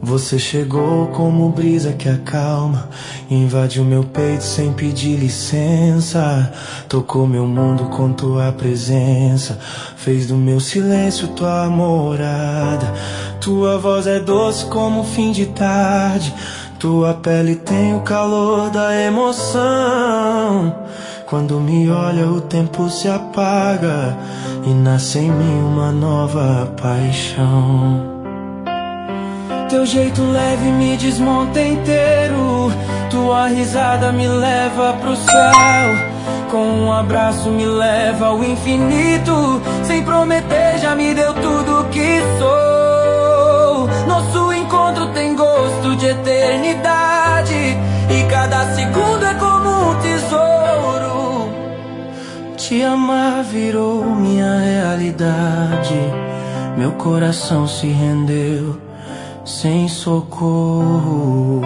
Você chegou como brisa que acalma, invadiu meu peito sem pedir licença, tocou meu mundo com tua presença, fez do meu silêncio tua morada. Tua voz é doce como o fim de tarde, tua pele tem o calor da emoção. Quando me olha o tempo se apaga e nasce em mim uma nova paixão. Teu jeito leve me desmonta inteiro, tua risada me leva pro céu, com um abraço me leva ao infinito, sem prometer já me deu tudo que sou. Nosso encontro tem gosto de eternidade e cada segundo é como um tesouro. Te amar virou minha realidade, meu coração se rendeu sem socorro.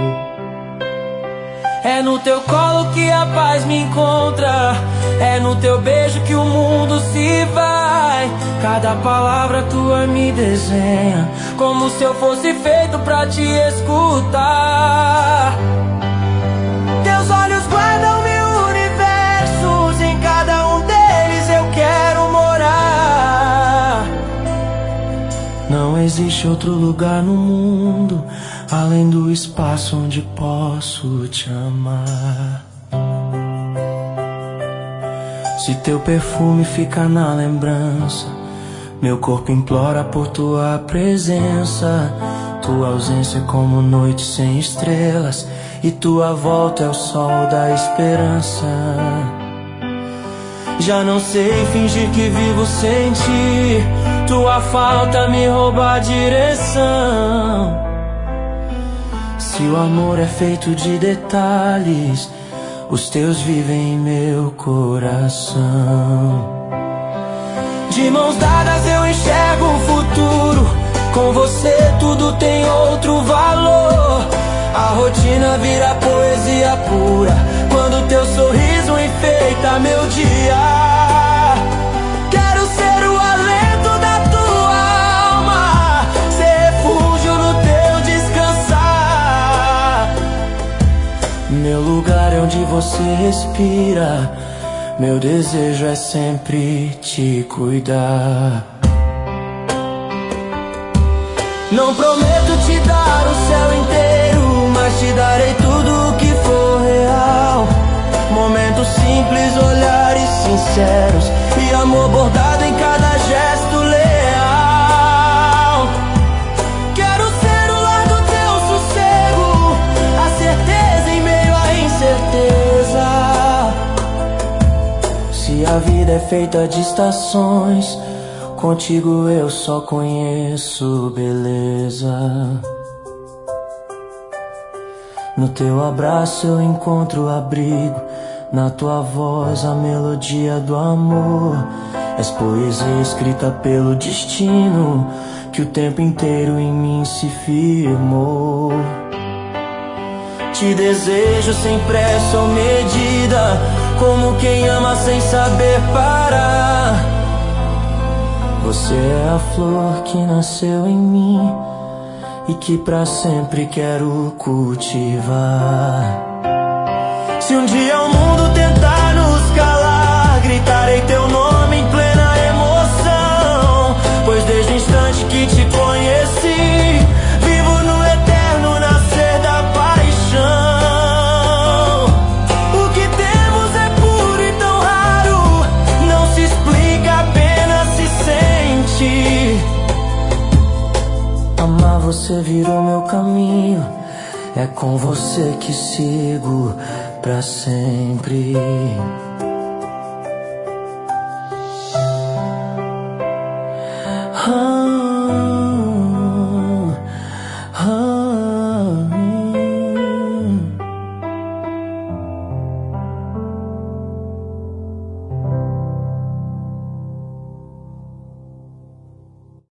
É no teu colo que a paz me encontra, é no teu beijo que o mundo se vai. Cada palavra tua me desenha, como se eu fosse feito pra te escutar. Teus olhos guardam mil universos, em cada um deles eu quero morar. Não existe outro lugar no mundo além do espaço onde posso te amar. Se teu perfume fica na lembrança, meu corpo implora por tua presença. Tua ausência é como noite sem estrelas e tua volta é o sol da esperança. Já não sei fingir que vivo sem ti, tua falta me rouba a direção. Se o amor é feito de detalhes, os teus vivem em meu coração. De mãos dadas eu enxergo o futuro, com você tudo tem outro valor. A rotina vira poesia pura, quando teu sorriso enfeita meu dia. Quero ser o alento da tua alma, ser refúgio no teu descansar. Meu lugar é onde você respira, meu desejo é sempre te cuidar. Não prometo te dar o céu inteiro, mas te darei tudo o que for real. Momentos simples, olhares sinceros e amor bordado em cada gesto leal. Quero ser o lar do teu sossego, a certeza em meio à incerteza. Se a vida é feita de estações, contigo eu só conheço beleza. No teu abraço eu encontro abrigo, na tua voz a melodia do amor. És poesia escrita pelo destino, que o tempo inteiro em mim se firmou. Te desejo sem pressa ou medida, como quem ama sem saber parar. Você é a flor que nasceu em mim e que pra sempre quero cultivar. Se um dia o mundo tentar nos calar, gritarei teu nome em plena emoção, pois desde o instante que te conheci, vivo no eterno nascer da paixão. O que temos é puro e tão raro, não se explica, apenas se sente. Amar você virou meu caminho, é com você que sigo pra sempre. Ah, ah.